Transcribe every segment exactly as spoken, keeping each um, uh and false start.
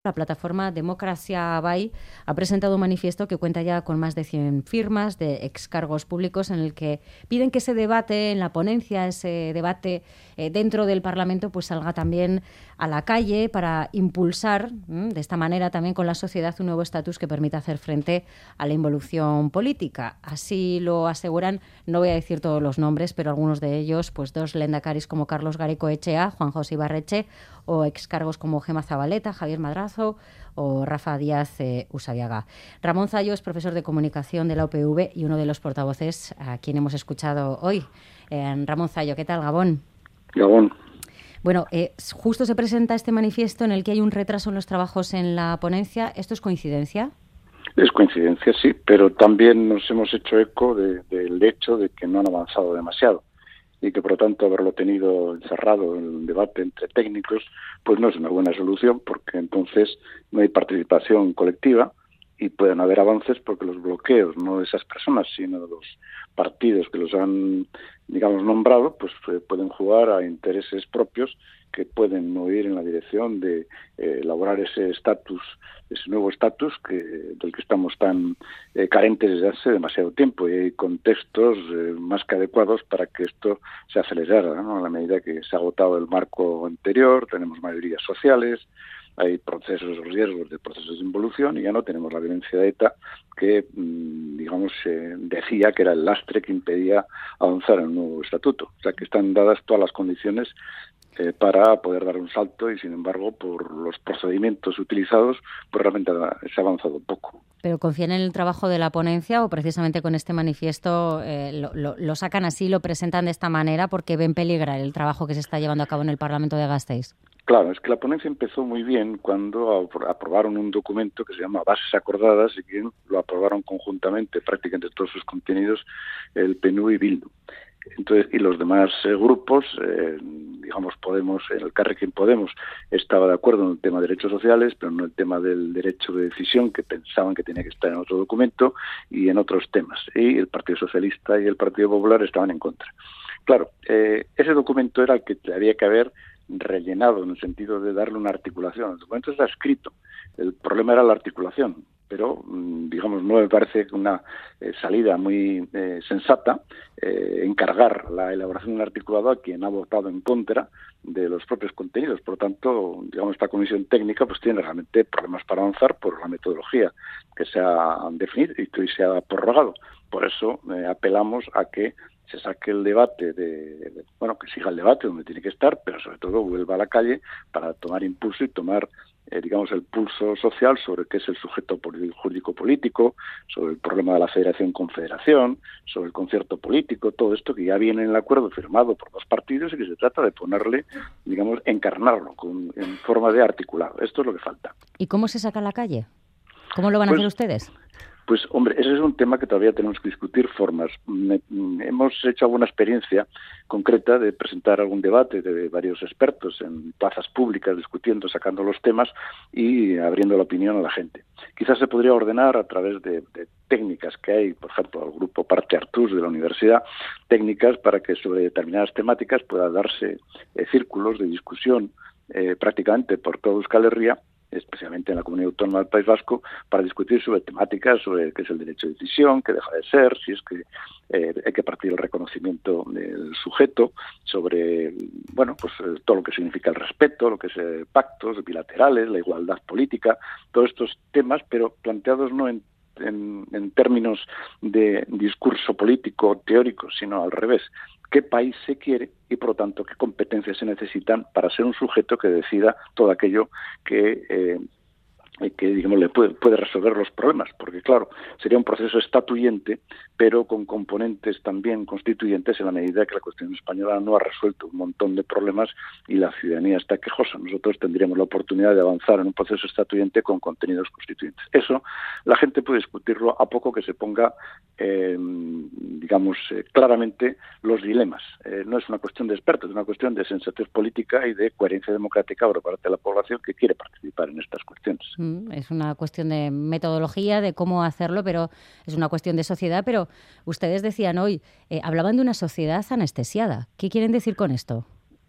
La plataforma Democracia Bai ha presentado un manifiesto que cuenta ya con más de cien firmas de excargos públicos en el que piden que ese debate en la ponencia, ese debate eh, dentro del Parlamento, pues salga también a la calle para impulsar mmm, de esta manera también con la sociedad un nuevo estatus que permita hacer frente a la involución política. Así lo aseguran, no voy a decir todos los nombres, pero algunos de ellos, pues dos lehendakaris como Carlos Garaikoetxea, Juan José Ibarretxe, o excargos como Gema Zabaleta, Javier Madrazo o Rafa Díaz eh, Usabiaga. Ramón Zallo es profesor de comunicación de la U P V y uno de los portavoces a quien hemos escuchado hoy. Eh, Ramón Zallo, ¿qué tal, Gabón? Gabón. Bueno, eh, justo se presenta este manifiesto en el que hay un retraso en los trabajos en la ponencia. ¿Esto es coincidencia? Es coincidencia, sí, pero también nos hemos hecho eco de, del hecho de que no han avanzado demasiado y que, por lo tanto, haberlo tenido encerrado en un debate entre técnicos, pues no es una buena solución, porque entonces no hay participación colectiva y pueden haber avances porque los bloqueos, no de esas personas, sino de los partidos que los han, digamos, nombrado, pues eh, pueden jugar a intereses propios que pueden mover en la dirección de eh, elaborar ese estatus, ese nuevo estatus que del que estamos tan eh, carentes desde hace demasiado tiempo, y hay contextos eh, más que adecuados para que esto se acelerara, ¿no? A la medida que se ha agotado el marco anterior, tenemos mayorías sociales, hay procesos, riesgos de procesos de involución y ya no tenemos la violencia de ETA que, digamos, eh, decía que era el lastre que impedía avanzar en un nuevo estatuto. O sea, que están dadas todas las condiciones eh, para poder dar un salto y, sin embargo, por los procedimientos utilizados, pues realmente se ha avanzado poco. ¿Pero confían en el trabajo de la ponencia o precisamente con este manifiesto eh, lo, lo, lo sacan así, lo presentan de esta manera porque ven peligrar el trabajo que se está llevando a cabo en el Parlamento de Gasteiz? Claro, es que la ponencia empezó muy bien cuando aprobaron un documento que se llama Bases Acordadas y que lo aprobaron conjuntamente, prácticamente todos sus contenidos, el P N V y Bildu. Entonces, y los demás eh, grupos, eh, digamos Podemos, el Elkarrekin Podemos, estaba de acuerdo en el tema de derechos sociales, pero no en el tema del derecho de decisión, que pensaban que tenía que estar en otro documento, y en otros temas. Y el Partido Socialista y el Partido Popular estaban en contra. Claro, eh, ese documento era el que había que haber rellenado en el sentido de darle una articulación. El documento está escrito, el problema era la articulación, pero digamos no me parece una eh, salida muy eh, sensata eh, encargar la elaboración de un articulado a quien ha votado en contra de los propios contenidos. Por lo tanto, digamos, esta comisión técnica pues tiene realmente problemas para avanzar por la metodología que se ha definido y que hoy se ha prorrogado. Por eso eh, apelamos a que se saque el debate, de, de, bueno, que siga el debate donde tiene que estar, pero sobre todo vuelva a la calle para tomar impulso y tomar, eh, digamos, el pulso social sobre qué es el sujeto jurídico-político, sobre el problema de la federación-confederación, sobre el concierto político, todo esto que ya viene en el acuerdo firmado por dos partidos y que se trata de ponerle, digamos, encarnarlo con, en forma de articulado. Esto es lo que falta. ¿Y cómo se saca a la calle? ¿Cómo lo van a pues, hacer ustedes? Pues, hombre, ese es un tema que todavía tenemos que discutir formas. Me, hemos hecho alguna experiencia concreta de presentar algún debate de varios expertos en plazas públicas, discutiendo, sacando los temas y abriendo la opinión a la gente. Quizás se podría ordenar a través de, de técnicas que hay, por ejemplo, al grupo Parte Artús de la universidad, técnicas para que sobre determinadas temáticas pueda darse eh, círculos de discusión eh, prácticamente por toda Euskal Herria, especialmente en la Comunidad Autónoma del País Vasco, para discutir sobre temáticas, sobre qué es el derecho de decisión, qué deja de ser, si es que eh, hay que partir del reconocimiento del sujeto, sobre, bueno, pues todo lo que significa el respeto, lo que es eh, pactos bilaterales, la igualdad política, todos estos temas, pero planteados no en En, en términos de discurso político teórico, sino al revés. ¿Qué país se quiere y, por lo tanto, qué competencias se necesitan para ser un sujeto que decida todo aquello que, eh, que digamos, le puede, puede resolver los problemas? Porque, claro, sería un proceso estatuyente, pero con componentes también constituyentes en la medida que la Constitución española no ha resuelto un montón de problemas y la ciudadanía está quejosa. Nosotros tendríamos la oportunidad de avanzar en un proceso estatuyente con contenidos constituyentes. Eso la gente puede discutirlo a poco que se ponga, eh, digamos, eh, claramente los dilemas. Eh, no es una cuestión de expertos, es una cuestión de sensatez política y de coherencia democrática por parte de la población que quiere participar en estas cuestiones. Mm, es una cuestión de metodología, de cómo hacerlo, pero es una cuestión de sociedad. Pero ustedes decían hoy, eh, hablaban de una sociedad anestesiada. ¿Qué quieren decir con esto?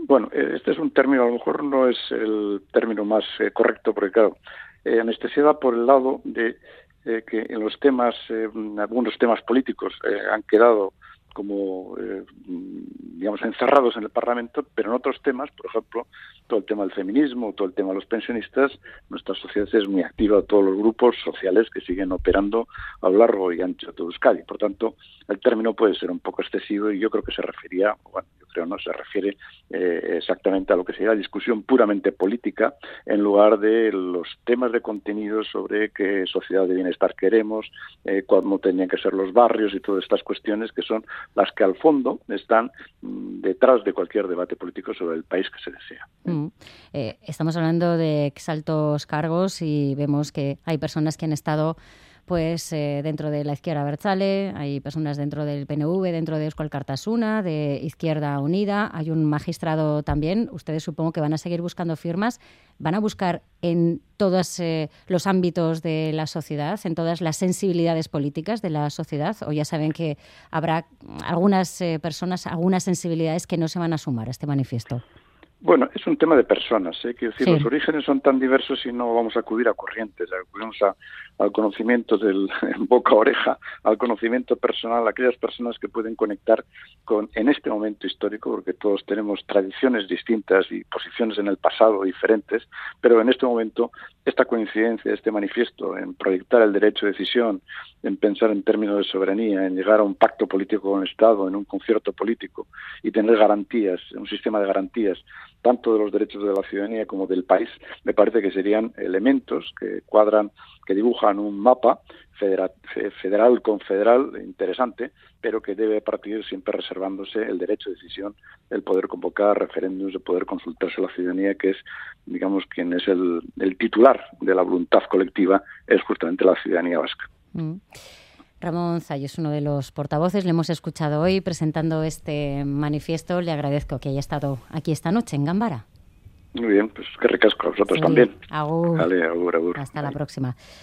Bueno, este es un término, a lo mejor no es el término más eh, correcto, porque claro, eh, anestesia va por el lado de eh, que en los temas, eh, algunos temas políticos eh, han quedado como, eh, digamos, encerrados en el Parlamento, pero en otros temas, por ejemplo, todo el tema del feminismo, todo el tema de los pensionistas, nuestra sociedad es muy activa, todos los grupos sociales que siguen operando a lo largo y ancho de todo Euskadi. Por tanto, el término puede ser un poco excesivo y yo creo que se refería, bueno, yo creo no, se refiere eh, exactamente a lo que sería la discusión puramente política, en lugar de los temas de contenido sobre qué sociedad de bienestar queremos, eh, cómo tenían que ser los barrios y todas estas cuestiones que son las que al fondo están mmm, detrás de cualquier debate político sobre el país que se desea. Mm. Eh, estamos hablando de exaltos cargos y vemos que hay personas que han estado pues eh, dentro de la izquierda abertzale, hay personas dentro del P N V, dentro de Euskal Kartasuna, de Izquierda Unida, hay un magistrado también. Ustedes supongo que van a seguir buscando firmas, van a buscar en todos eh, los ámbitos de la sociedad, en todas las sensibilidades políticas de la sociedad, o ya saben que habrá algunas eh, personas, algunas sensibilidades que no se van a sumar a este manifiesto. Bueno, es un tema de personas, ¿eh? Quiero decir, sí. Los orígenes son tan diversos y no vamos a acudir a corrientes, acudimos a, al conocimiento del boca a oreja, al conocimiento personal, aquellas personas que pueden conectar con, en este momento histórico, porque todos tenemos tradiciones distintas y posiciones en el pasado diferentes, pero en este momento esta coincidencia, este manifiesto en proyectar el derecho de decisión, en pensar en términos de soberanía, en llegar a un pacto político con el Estado, en un concierto político y tener garantías, un sistema de garantías, tanto de los derechos de la ciudadanía como del país, me parece que serían elementos que cuadran, que dibujan un mapa federal, federal confederal interesante, pero que debe partir siempre reservándose el derecho de decisión, el poder convocar referéndums, el poder consultarse a la ciudadanía, que es, digamos, quien es el, el titular de la voluntad colectiva, es justamente la ciudadanía vasca. Mm. Ramón Zay es uno de los portavoces, le hemos escuchado hoy presentando este manifiesto. Le agradezco que haya estado aquí esta noche en Gambara. Muy bien, pues que recasco a vosotros sí, también. Agur. Vale, agur, agur. Hasta Bye. La próxima.